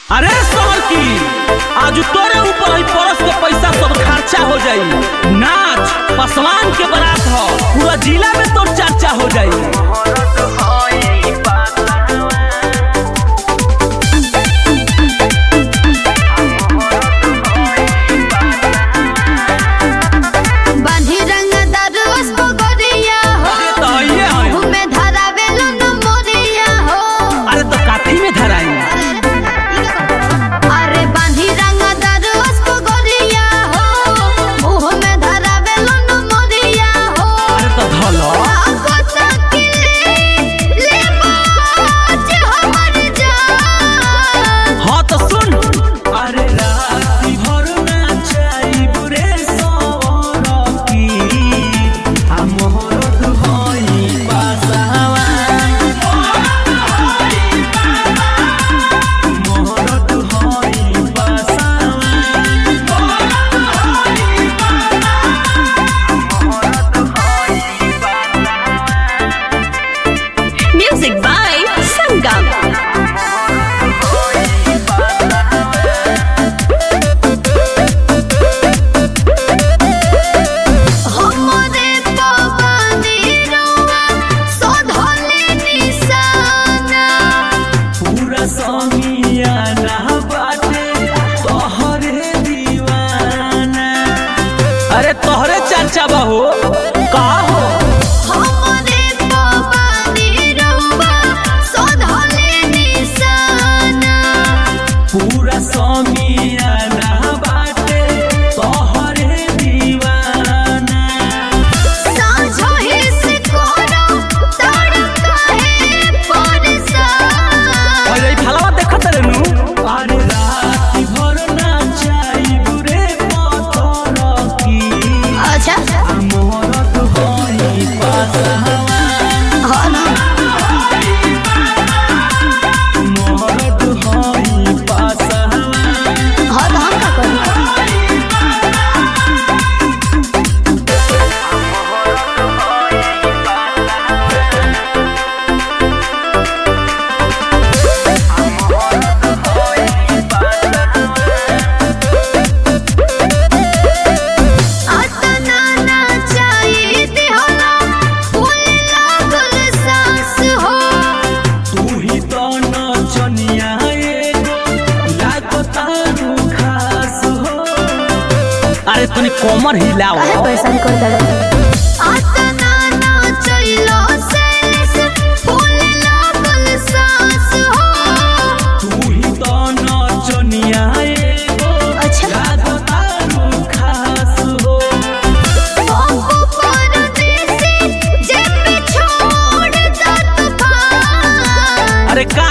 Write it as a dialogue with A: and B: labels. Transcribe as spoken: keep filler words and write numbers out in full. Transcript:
A: अरे सोहर की आज तोरे ऊपर ही परस के पैसा सब खर्चा हो जाई। नाच पसवान के बारात हो, पूरा जिला में तो चर्चा हो जाई। अरे तोहरे चर्चा बहो का हो
B: हमरे बाबानी रउवा सोधले निशाना
A: पूरा समियाना बाटे तोहरे दीवाना।
B: साझो हिस कोरो तड़का है परसान।
A: अरे फलवा देखत रहनु अरे रात भर नाचाई बुरे पतर की।
B: अच्छा
A: मोरत होई पासवान
B: हाँ ना
A: मोरत होई पासवान
B: हाँ तो हम का करी
A: अरे तूने कोमर हिलाओ
B: काहे परेशान कर दे आतना ना चलो सेस फूल लागल सांस हो
A: तू ही तो नचनिया एगो
B: अच्छा
A: लागो तारू खास हो।
B: बाबू परदेसी जे पे छोड़ द तूफान।
A: अरे का